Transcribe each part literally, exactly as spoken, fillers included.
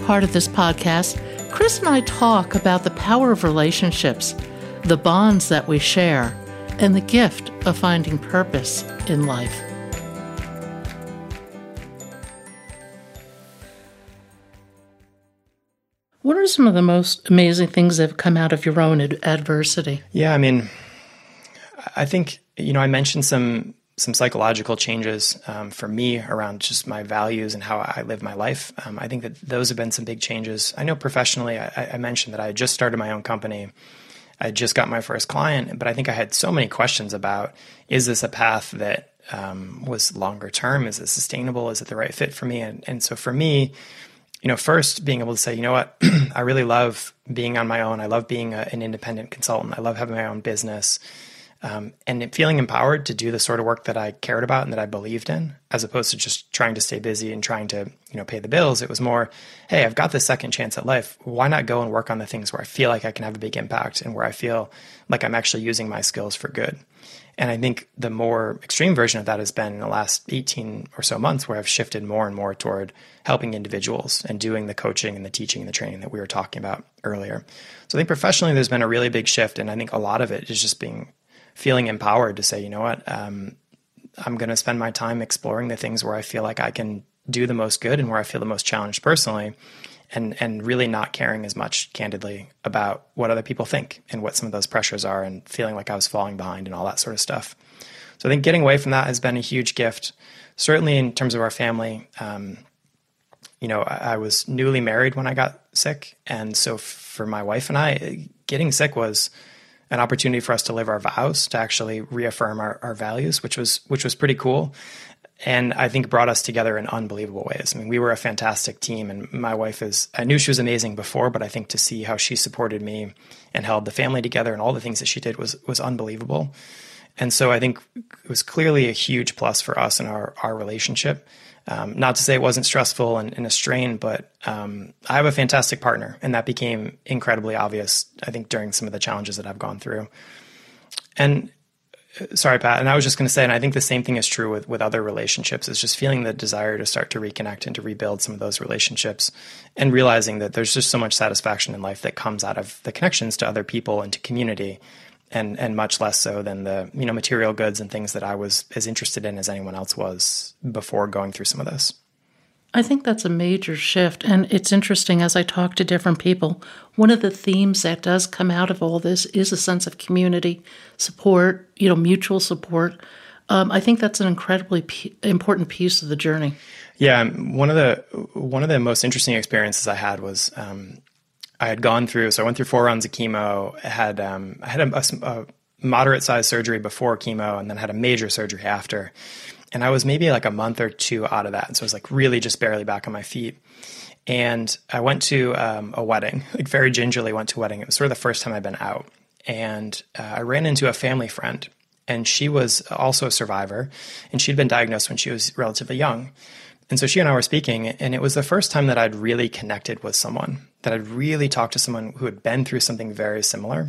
part of this podcast, Chris and I talk about the power of relationships, the bonds that we share, and the gift of finding purpose in life. What are some of the most amazing things that have come out of your own ad- adversity? Yeah, I mean, I think, you know, I mentioned some some psychological changes um, for me around just my values and how I live my life. Um, I think that those have been some big changes. I know professionally, I, I mentioned that I had just started my own company. I just got my first client, but I think I had so many questions about, is this a path that um, was longer term? Is it sustainable? Is it the right fit for me? And, and so for me, you know, first being able to say, you know what, I really love being on my own. I love being a, an independent consultant. I love having my own business. Um, and feeling empowered to do the sort of work that I cared about and that I believed in, as opposed to just trying to stay busy and trying to, you know, pay the bills. It was more, hey, I've got this second chance at life. Why not go and work on the things where I feel like I can have a big impact and where I feel like I'm actually using my skills for good? And I think the more extreme version of that has been in the last eighteen or so months, where I've shifted more and more toward helping individuals and doing the coaching and the teaching and the training that we were talking about earlier. So I think professionally, there's been a really big shift. And I think a lot of it is just being feeling empowered to say, you know what, um, I'm going to spend my time exploring the things where I feel like I can do the most good and where I feel the most challenged personally, and and really not caring as much, candidly, about what other people think and what some of those pressures are, and feeling like I was falling behind and all that sort of stuff. So I think getting away from that has been a huge gift, certainly in terms of our family. Um, you know, I, I was newly married when I got sick. And so for my wife and I, getting sick was an opportunity for us to live our vows, to actually reaffirm our, our values, which was which was pretty cool. And I think brought us together in unbelievable ways. I mean, we were a fantastic team, and my wife is, I knew she was amazing before, but I think to see how she supported me and held the family together and all the things that she did was was unbelievable. And so I think it was clearly a huge plus for us in our, our relationship. Um, not to say it wasn't stressful and, and a strain, but um, I have a fantastic partner, and that became incredibly obvious, I think, during some of the challenges that I've gone through. And uh, sorry, Pat, and I was just going to say, and I think the same thing is true with, with other relationships, is just feeling the desire to start to reconnect and to rebuild some of those relationships, and realizing that there's just so much satisfaction in life that comes out of the connections to other people and to community. And and much less so than the, you know, material goods and things that I was as interested in as anyone else was before going through some of this. I think that's a major shift. And it's interesting, as I talk to different people, one of the themes that does come out of all this is a sense of community, support, you know, mutual support. Um, I think that's an incredibly p- important piece of the journey. Yeah, one of the one of the most interesting experiences I had was um, I had gone through, so I went through four rounds of chemo. I had um, I had a, a, a moderate-sized surgery before chemo, and then had a major surgery after. And I was maybe like a month or two out of that, and so I was like really just barely back on my feet. And I went to um, a wedding, like very gingerly went to a wedding. It was sort of the first time I'd been out, and uh, I ran into a family friend, and she was also a survivor, and she'd been diagnosed when she was relatively young. And so she and I were speaking, and it was the first time that I'd really connected with someone, that I'd really talked to someone who had been through something very similar.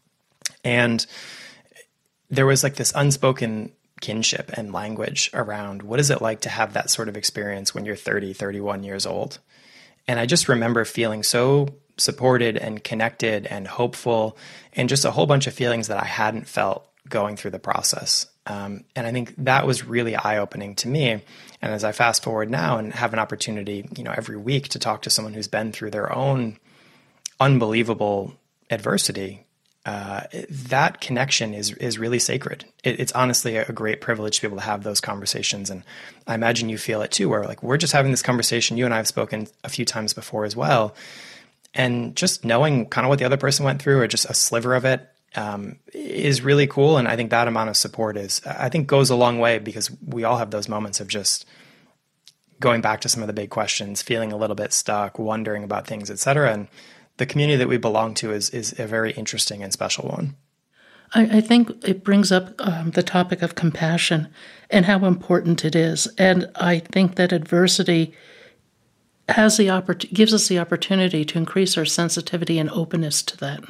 And there was like this unspoken kinship and language around what is it like to have that sort of experience when you're thirty, thirty-one years old. And I just remember feeling so supported and connected and hopeful, and just a whole bunch of feelings that I hadn't felt going through the process. Um, and I think that was really eye-opening to me. And as I fast forward now and have an opportunity, you know, every week to talk to someone who's been through their own unbelievable adversity, uh, that connection is is really sacred. It, it's honestly a great privilege to be able to have those conversations. And I imagine you feel it too, where like we're just having this conversation. You and I have spoken a few times before as well. And just knowing kind of what the other person went through, or just a sliver of it, um, is really cool. And I think that amount of support is, I think, goes a long way, because we all have those moments of just going back to some of the big questions, feeling a little bit stuck, wondering about things, et cetera. And the community that we belong to is is a very interesting and special one. I, I think it brings up um, the topic of compassion and how important it is. And I think that adversity has the oppor- gives us the opportunity to increase our sensitivity and openness to that.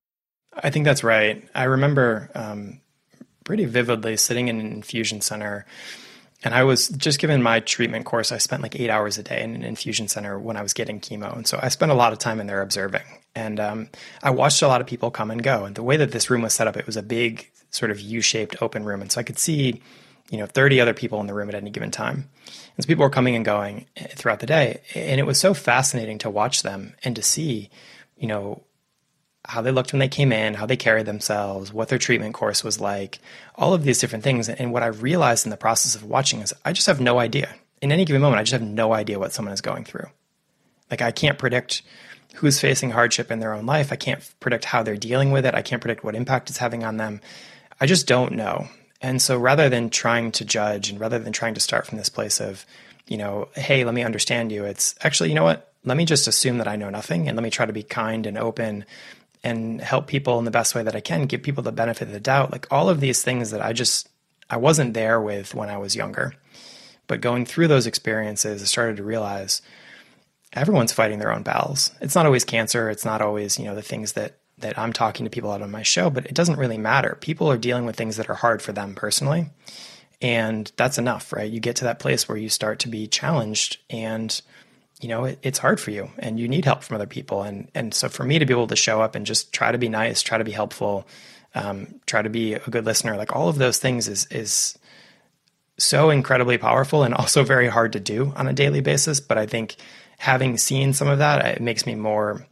I think that's right. I remember um, pretty vividly sitting in an infusion center And I was just given my treatment course. I spent like eight hours a day in an infusion center when I was getting chemo. And so I spent a lot of time in there observing. And um, I watched a lot of people come and go. And the way that this room was set up, it was a big sort of U-shaped open room. And so I could see, you know, thirty other people in the room at any given time. And so people were coming and going throughout the day. And it was so fascinating to watch them and to see, you know, how they looked when they came in, how they carried themselves, what their treatment course was like, all of these different things. And what I realized in the process of watching is I just have no idea. In any given moment, I just have no idea what someone is going through. Like I can't predict who's facing hardship in their own life. I can't predict how they're dealing with it. I can't predict what impact it's having on them. I just don't know. And so rather than trying to judge and rather than trying to start from this place of, you know, hey, let me understand you, it's actually, you know what, let me just assume that I know nothing and let me try to be kind and open and help people in the best way that I can, give people the benefit of the doubt. Like all of these things that I just, I wasn't there with when I was younger. But going through those experiences, I started to realize everyone's fighting their own battles. It's not always cancer. It's not always, you know, the things that, that I'm talking to people out on my show, but it doesn't really matter. People are dealing with things that are hard for them personally. And that's enough, right? You get to that place where you start to be challenged and you know, it, it's hard for you and you need help from other people. And and so for me to be able to show up and just try to be nice, try to be helpful, um, try to be a good listener, like all of those things is is so incredibly powerful and also very hard to do on a daily basis. But I think having seen some of that, it makes me more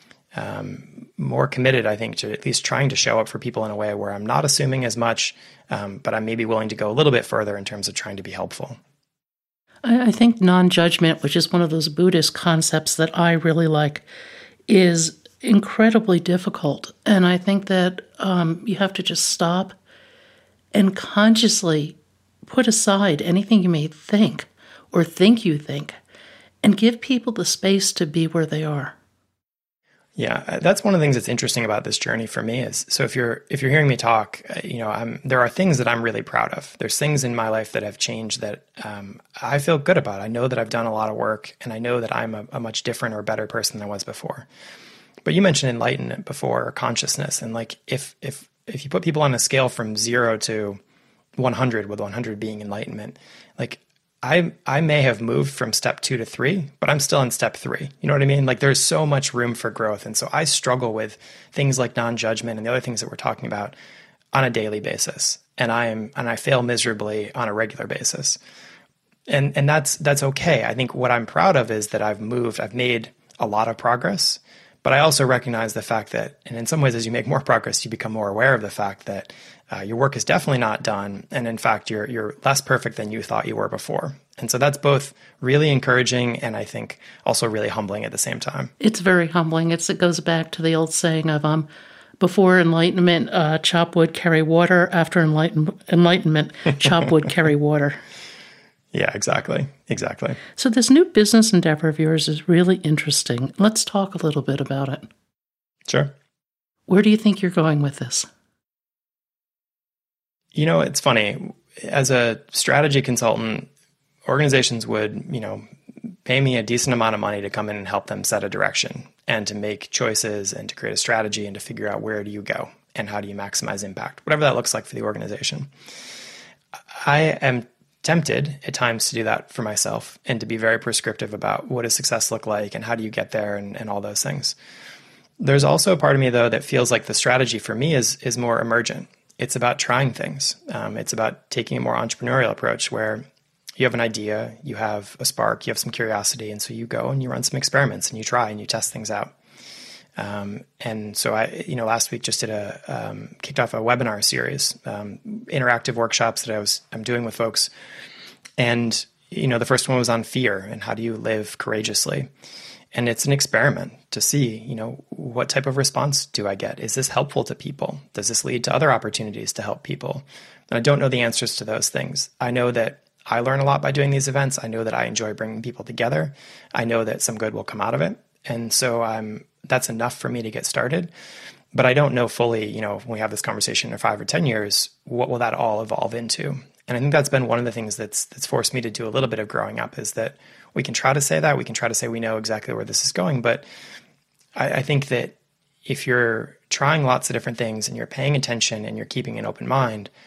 um, more committed, I think, to at least trying to show up for people in a way where I'm not assuming as much, um, but I'm maybe willing to go a little bit further in terms of trying to be helpful. I think non-judgment, which is one of those Buddhist concepts that I really like, is incredibly difficult. And I think that um, you have to just stop and consciously put aside anything you may think or think you think and give people the space to be where they are. Yeah, that's one of the things that's interesting about this journey for me is, so if you're if you're hearing me talk, you know, I'm there are things that I'm really proud of. There's things in my life that have changed that um, I feel good about. I know that I've done a lot of work, and I know that I'm a, a much different or better person than I was before. But you mentioned enlightenment before, or consciousness, and like if if if you put people on a scale from zero to one hundred, with one hundred being enlightenment, like I I may have moved from step two to three, but I'm still in step three. You know what I mean? Like there's so much room for growth. And so I struggle with things like non-judgment and the other things that we're talking about on a daily basis. And I am and I fail miserably on a regular basis. And and that's that's okay. I think what I'm proud of is that I've moved, I've made a lot of progress. But I also recognize the fact that, and in some ways, as you make more progress, you become more aware of the fact that uh, your work is definitely not done. And in fact, you're you're less perfect than you thought you were before. And so that's both really encouraging and I think also really humbling at the same time. It's very humbling. It's, it goes back to the old saying of um, before enlightenment, uh, chop wood, carry water. After enlighten- enlightenment, chop wood, carry water. Yeah, exactly. Exactly. So this new business endeavor of yours is really interesting. Let's talk a little bit about it. Sure. Where do you think you're going with this? You know, it's funny. As a strategy consultant, organizations would, you know, pay me a decent amount of money to come in and help them set a direction and to make choices and to create a strategy and to figure out where do you go and how do you maximize impact, whatever that looks like for the organization. I am tempted at times to do that for myself and to be very prescriptive about what does success look like and how do you get there and, and all those things. There's also a part of me, though, that feels like the strategy for me is is more emergent. It's about trying things. Um, it's about taking a more entrepreneurial approach where you have an idea, you have a spark, you have some curiosity, and so you go and you run some experiments and you try and you test things out. Um, and so I, you know, last week just did a, um, kicked off a webinar series, um, interactive workshops that I was, I'm doing with folks. And, you know, the first one was on fear and how do you live courageously? And it's an experiment to see, you know, what type of response do I get? Is this helpful to people? Does this lead to other opportunities to help people? And I don't know the answers to those things. I know that I learn a lot by doing these events. I know that I enjoy bringing people together. I know that some good will come out of it. And so I'm, that's enough for me to get started. But I don't know fully, you know, when we have this conversation in five or ten years, what will that all evolve into? And I think that's been one of the things that's that's forced me to do a little bit of growing up is that we can try to say that, we can try to say we know exactly where this is going. But I, I think that if you're trying lots of different things and you're paying attention and you're keeping an open mind,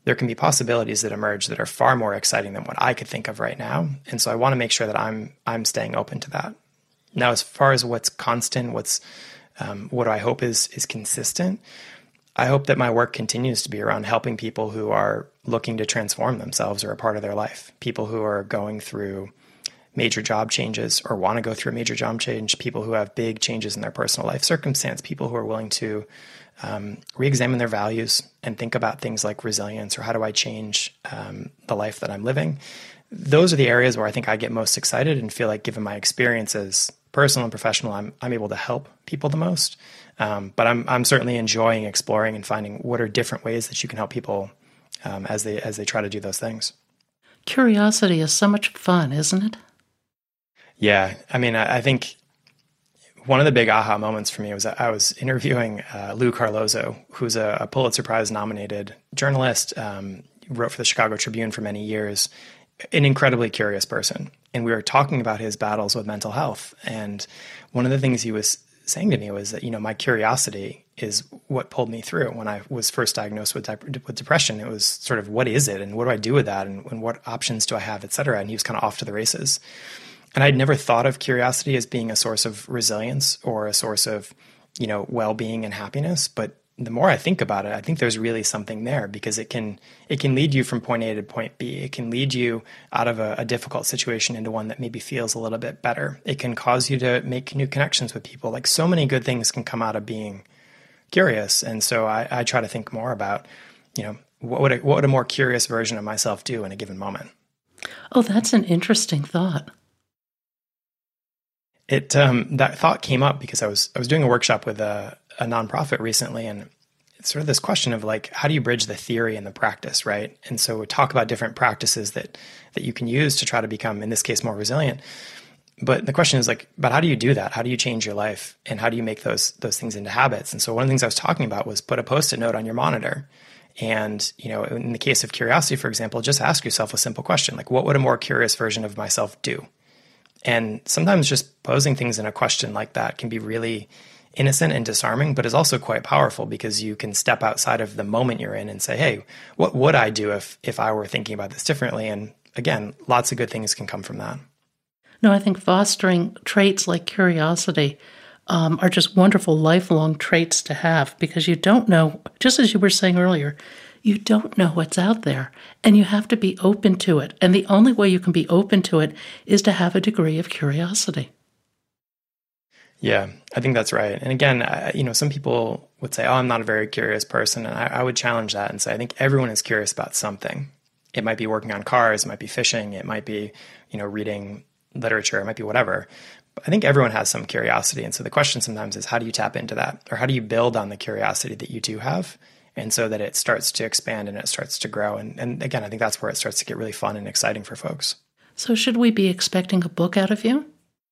there can be possibilities that emerge that are far more exciting than what I could think of right now. And so I want to make sure that I'm I'm staying open to that. Now, as far as what's constant, what's um, what do I hope is is consistent, I hope that my work continues to be around helping people who are looking to transform themselves or a part of their life, people who are going through major job changes or want to go through a major job change, people who have big changes in their personal life circumstance, people who are willing to um, re-examine their values and think about things like resilience or how do I change um, the life that I'm living. Those are the areas where I think I get most excited and feel like, given my experiences, personal and professional, I'm I'm able to help people the most. Um, but I'm I'm certainly enjoying exploring and finding what are different ways that you can help people um, as they as they try to do those things. Curiosity is so much fun, isn't it? Yeah, I mean, I, I think one of the big aha moments for me was that I was interviewing uh, Lou Carlozo, who's a, a Pulitzer Prize nominated journalist, um, wrote for the Chicago Tribune for many years, an incredibly curious person. And we were talking about his battles with mental health. And one of the things he was saying to me was that, you know, my curiosity is what pulled me through. When I was first diagnosed with, dep- with depression, it was sort of, what is it? And what do I do with that? And, and what options do I have, et cetera? And he was kind of off to the races. And I'd never thought of curiosity as being a source of resilience or a source of, you know, well-being and happiness. But the more I think about it, I think there's really something there, because it can it can lead you from point A to point B. It can lead you out of a, a difficult situation into one that maybe feels a little bit better. It can cause you to make new connections with people. Like, so many good things can come out of being curious. And so I, I try to think more about, you know, what would a, what would a more curious version of myself do in a given moment? Oh, that's an interesting thought. It um, that thought came up because I was I was doing a workshop with a, a nonprofit recently, and it's sort of this question of like, how do you bridge the theory and the practice, right? And so we talk about different practices that that you can use to try to become, in this case, more resilient. But the question is like, but how do you do that? How do you change your life, and how do you make those those things into habits? And so one of the things I was talking about was put a Post-it note on your monitor. And, you know, in the case of curiosity, for example, just ask yourself a simple question, like, what would a more curious version of myself do? And sometimes just posing things in a question like that can be really innocent and disarming, but is also quite powerful, because you can step outside of the moment you're in and say, hey, what would I do if if I were thinking about this differently? And again, lots of good things can come from that. No, I think fostering traits like curiosity um, are just wonderful lifelong traits to have, because you don't know, just as you were saying earlier, you don't know what's out there, and you have to be open to it. And the only way you can be open to it is to have a degree of curiosity. Yeah, I think that's right. And again, I, you know, some people would say, oh, I'm not a very curious person. And I, I would challenge that and say, I think everyone is curious about something. It might be working on cars, it might be fishing, it might be, you know, reading literature, it might be whatever. But I think everyone has some curiosity. And so the question sometimes is, how do you tap into that? Or how do you build on the curiosity that you do have? And so that it starts to expand and it starts to grow. And, and again, I think that's where it starts to get really fun and exciting for folks. So should we be expecting a book out of you?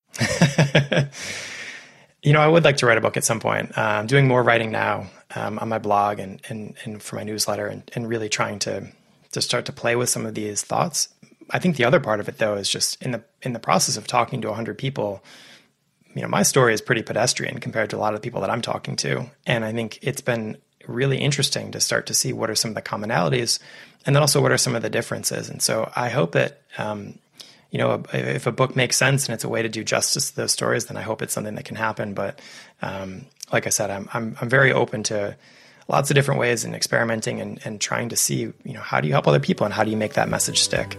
You know, I would like to write a book at some point. Uh, I'm doing more writing now um, on my blog and, and, and for my newsletter, and, and really trying to, to start to play with some of these thoughts. I think the other part of it, though, is just in the in the process of talking to one hundred people, you know, my story is pretty pedestrian compared to a lot of the people that I'm talking to. And I think it's been really interesting to start to see what are some of the commonalities, and then also what are some of the differences. And so I hope that, um, you know, if a book makes sense and it's a way to do justice to those stories, then I hope it's something that can happen. But um, like I said, I'm, I'm, I'm very open to lots of different ways and experimenting and, and trying to see, you know, how do you help other people and how do you make that message stick?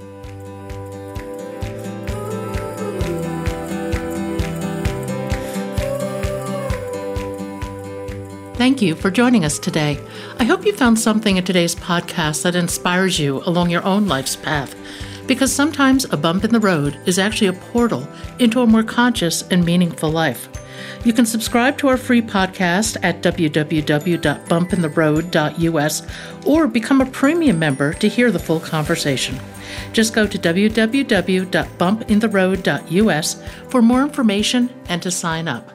Thank you for joining us today. I hope you found something in today's podcast that inspires you along your own life's path, because sometimes a bump in the road is actually a portal into a more conscious and meaningful life. You can subscribe to our free podcast at w w w dot bump in the road dot u s or become a premium member to hear the full conversation. Just go to w w w dot bump in the road dot u s for more information and to sign up.